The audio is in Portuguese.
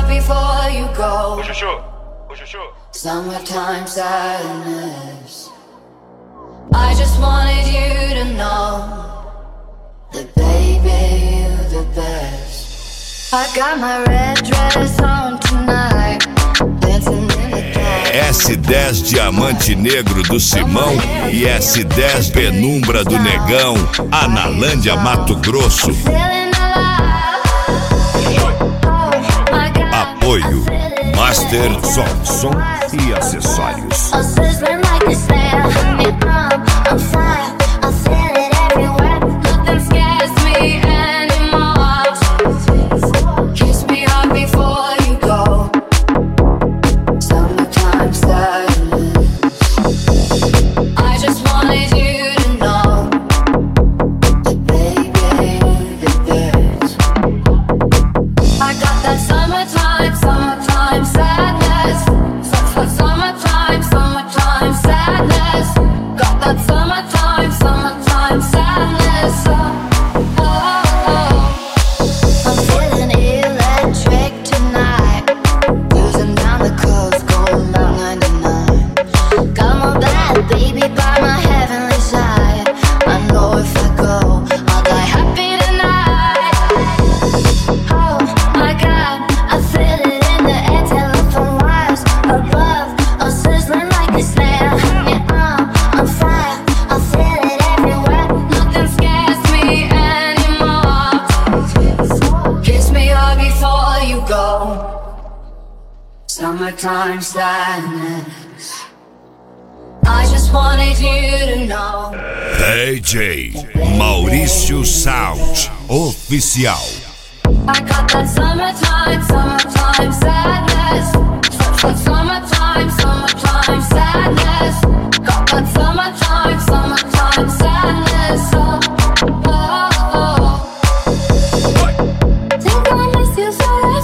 up before you go. Ô Chuchu, ô Chuchu. Summertime sadness. I just wanted you to know that baby you're the best. I got my red dress on tonight, dancing in the dark. S10 Diamante Negro do Simão e S10 Penumbra do Negão, Analândia, Mato Grosso. Apoio Master Som e acessórios. Summertime sadness. I just wanted you to know. DJ Maurício Sound Oficial. I got that summertime sadness. Summertime sadness. Got that summertime sadness. Oh, oh, oh. Think I miss you so